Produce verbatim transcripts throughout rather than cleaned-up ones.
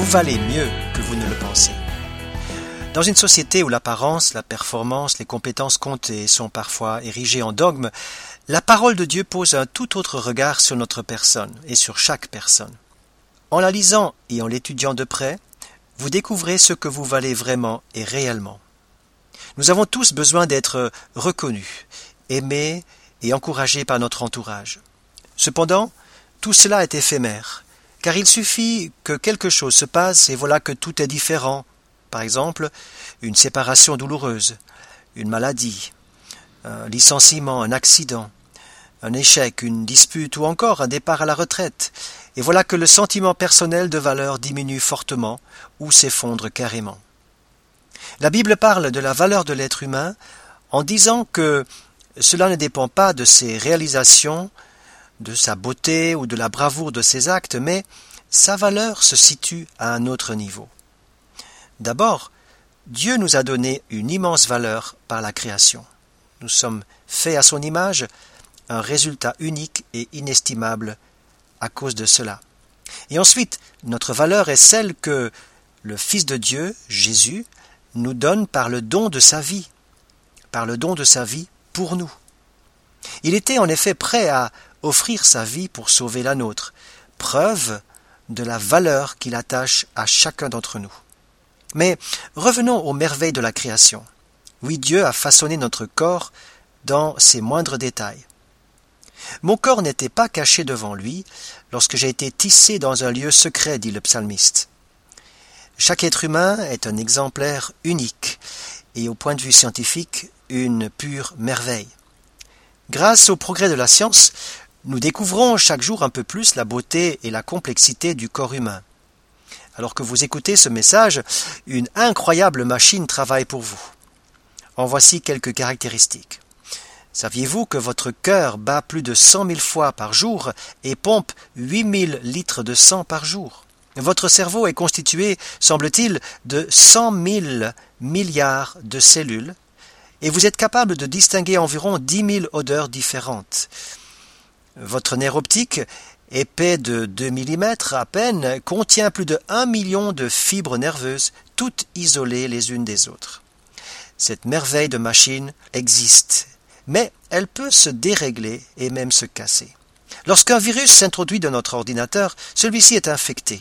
valez mieux que vous ne le pensez. Dans une société où l'apparence, la performance, les compétences comptent et sont parfois érigées en dogme, la parole de Dieu pose un tout autre regard sur notre personne et sur chaque personne. En la lisant et en l'étudiant de près, vous découvrez ce que vous valez vraiment et réellement. Nous avons tous besoin d'être reconnus, aimés et encouragés par notre entourage. Cependant, tout cela est éphémère, car il suffit que quelque chose se passe et voilà que tout est différent. Par exemple, une séparation douloureuse, une maladie, un licenciement, un accident, un échec, une dispute ou encore un départ à la retraite. Et voilà que le sentiment personnel de valeur diminue fortement ou s'effondre carrément. La Bible parle de la valeur de l'être humain en disant que cela ne dépend pas de ses réalisations, de sa beauté ou de la bravoure de ses actes, mais sa valeur se situe à un autre niveau. D'abord, Dieu nous a donné une immense valeur par la création. Nous sommes faits à son image, un résultat unique et inestimable à cause de cela. Et ensuite, notre valeur est celle que le Fils de Dieu, Jésus, nous donne par le don de sa vie, par le don de sa vie pour nous. Il était en effet prêt à offrir sa vie pour sauver la nôtre, preuve de la valeur qu'il attache à chacun d'entre nous. Mais revenons aux merveilles de la création. Oui, Dieu a façonné notre corps dans ses moindres détails. Mon corps n'était pas caché devant lui lorsque j'ai été tissé dans un lieu secret, dit le psalmiste. Chaque être humain est un exemplaire unique et au point de vue scientifique, une pure merveille. Grâce au progrès de la science, nous découvrons chaque jour un peu plus la beauté et la complexité du corps humain. Alors que vous écoutez ce message, une incroyable machine travaille pour vous. En voici quelques caractéristiques. Saviez-vous que votre cœur bat plus de cent mille fois par jour et pompe huit mille litres de sang par jour? Votre cerveau est constitué, semble-t-il, de cent mille milliards de cellules et vous êtes capable de distinguer environ dix mille odeurs différentes. Votre nerf optique, épais de deux millimètres à peine, contient plus de un million de fibres nerveuses, toutes isolées les unes des autres. Cette merveille de machine existe, mais elle peut se dérégler et même se casser. Lorsqu'un virus s'introduit dans notre ordinateur, celui-ci est infecté.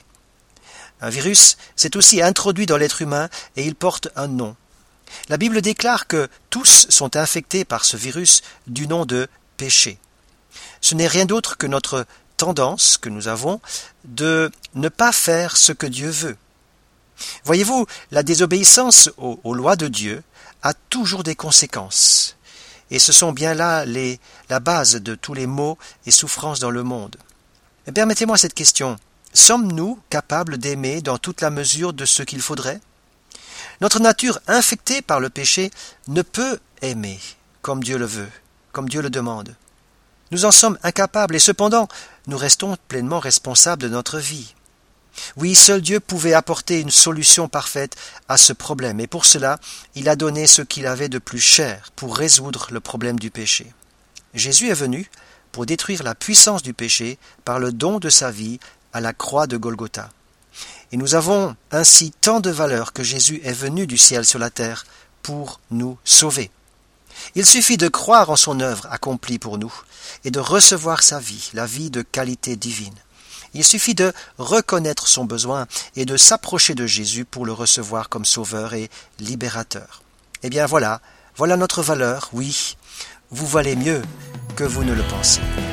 Un virus s'est aussi introduit dans l'être humain et il porte un nom. La Bible déclare que tous sont infectés par ce virus du nom de péché. Ce n'est rien d'autre que notre tendance que nous avons de ne pas faire ce que Dieu veut. Voyez-vous, la désobéissance aux, aux lois de Dieu a toujours des conséquences. Et ce sont bien là les, la base de tous les maux et souffrances dans le monde. Permettez-moi cette question. Sommes-nous capables d'aimer dans toute la mesure de ce qu'il faudrait? Notre nature infectée par le péché ne peut aimer comme Dieu le veut, comme Dieu le demande. Nous en sommes incapables et cependant, nous restons pleinement responsables de notre vie. Oui, seul Dieu pouvait apporter une solution parfaite à ce problème et pour cela, il a donné ce qu'il avait de plus cher pour résoudre le problème du péché. Jésus est venu pour détruire la puissance du péché par le don de sa vie à la croix de Golgotha. Et nous avons ainsi tant de valeur que Jésus est venu du ciel sur la terre pour nous sauver. Il suffit de croire en son œuvre accomplie pour nous et de recevoir sa vie, la vie de qualité divine. Il suffit de reconnaître son besoin et de s'approcher de Jésus pour le recevoir comme sauveur et libérateur. Eh bien voilà, voilà notre valeur, oui, vous valez mieux que vous ne le pensez.